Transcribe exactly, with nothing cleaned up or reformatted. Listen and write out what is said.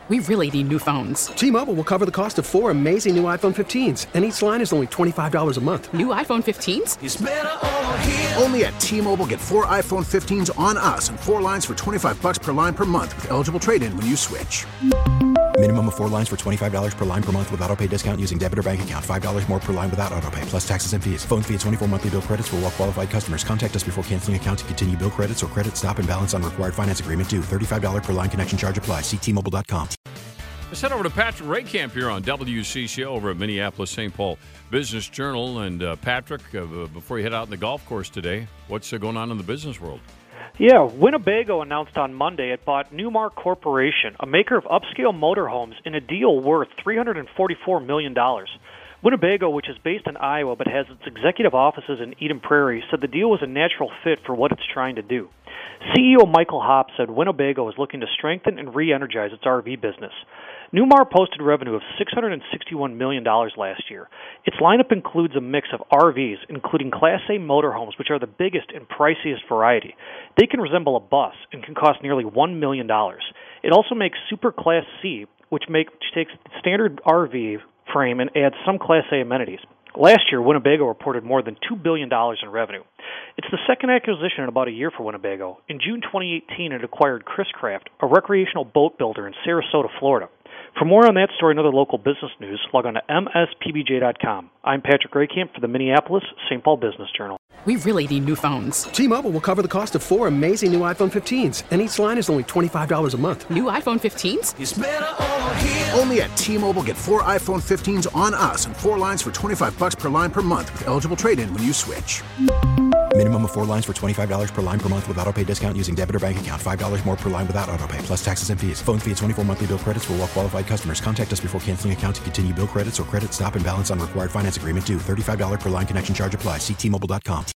We really need new phones. T-Mobile will cover the cost of four amazing new iPhone fifteens, and each line is only twenty-five dollars a month. New iPhone fifteens? It's better over here. Only at T-Mobile, get four iPhone fifteens on us and four lines for twenty-five dollars per line per month with eligible trade-in when you switch. Minimum of four lines for twenty-five dollars per line per month with autopay discount using debit or bank account. five dollars more per line without autopay, plus taxes and fees. Phone fee at twenty-four monthly bill credits for well-qualified customers. Contact us before canceling account to continue bill credits or credit stop and balance on required finance agreement due. thirty-five dollars per line connection charge applies. See T Mobile dot com. Let's head over to Patrick Raycamp here on W C C over at Minneapolis Saint Paul Business Journal. And uh, Patrick, uh, before you head out in the golf course today, what's uh, going on in the business world? Yeah, Winnebago announced on Monday it bought Newmar Corporation, a maker of upscale motorhomes, in a deal worth three hundred forty-four million dollars. Winnebago, which is based in Iowa but has its executive offices in Eden Prairie, said the deal was a natural fit for what it's trying to do. C E O Michael Hopp said Winnebago is looking to strengthen and re-energize its R V business. Newmar posted revenue of six hundred sixty-one million dollars last year. Its lineup includes a mix of R Vs, including Class A motorhomes, which are the biggest and priciest variety. They can resemble a bus and can cost nearly one million dollars. It also makes Super Class C, which, make, which takes the standard R V frame and adds some Class A amenities. Last year, Winnebago reported more than two billion dollars in revenue. It's the second acquisition in about a year for Winnebago. In June twenty eighteen, it acquired Chris Craft, a recreational boat builder in Sarasota, Florida. For more on that story and other local business news, log on to M S P B J dot com. I'm Patrick Raycamp for the Minneapolis Saint Paul Business Journal. We really need new phones. T-Mobile will cover the cost of four amazing new iPhone fifteens, and each line is only twenty-five dollars a month. New iPhone fifteens? It's better over here. Only at T-Mobile, get four iPhone fifteens on us and four lines for twenty-five dollars per line per month with eligible trade-in when you switch. Minimum of four lines for twenty-five dollars per line per month with autopay discount using debit or bank account. five dollars more per line without autopay, plus taxes and fees. Phone fee at twenty-four monthly bill credits for well-qualified customers. Contact us before canceling account to continue bill credits or credit stop and balance on required finance agreement due. thirty-five dollars per line connection charge applies. See T Mobile dot com.